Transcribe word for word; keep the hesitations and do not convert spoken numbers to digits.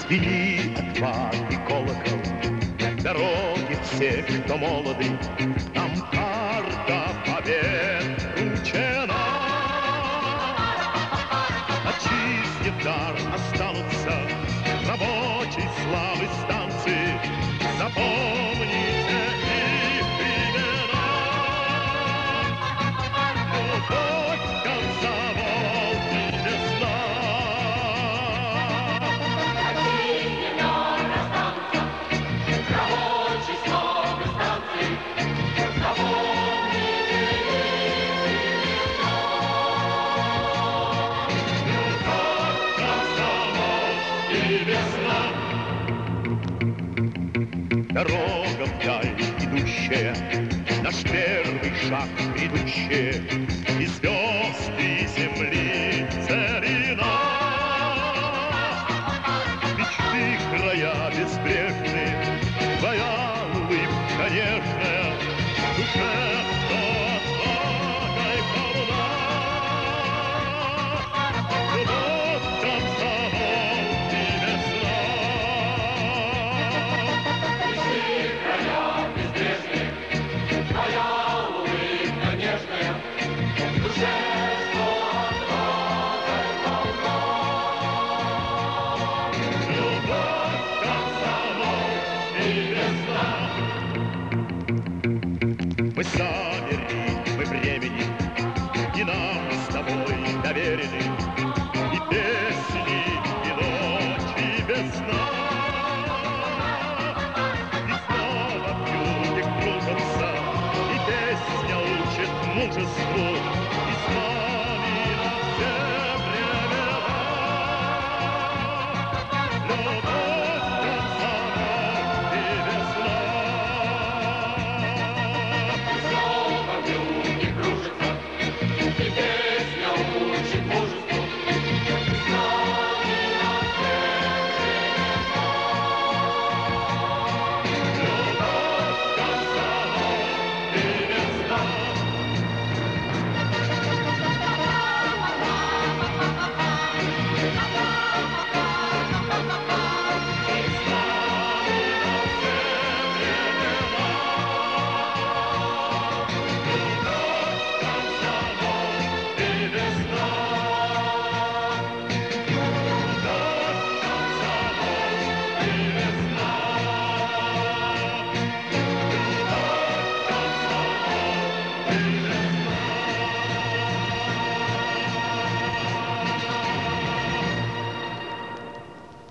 Звенит от ваты колокол, дороги все, кто молоды, там карта побед вручена. Отчизне дар останутся рабочей славы станции. Запомните их имена. Любовь, комсомол и весна. Дорога вдаль идущая, наш первый шаг грядущая, и звезд, и земли целина. Мечты края безбрежные, твоя улыбка нежная, в душе что отвагой полна. Любовь, комсомол и весна. Мы замерли, мы времени, и нам с тобой доверены и песни, и ночи без сна. И снова в юге кружатся, и песня учит мужеству, и с нами на все времена. Любовь, комсомол и весна. Весна.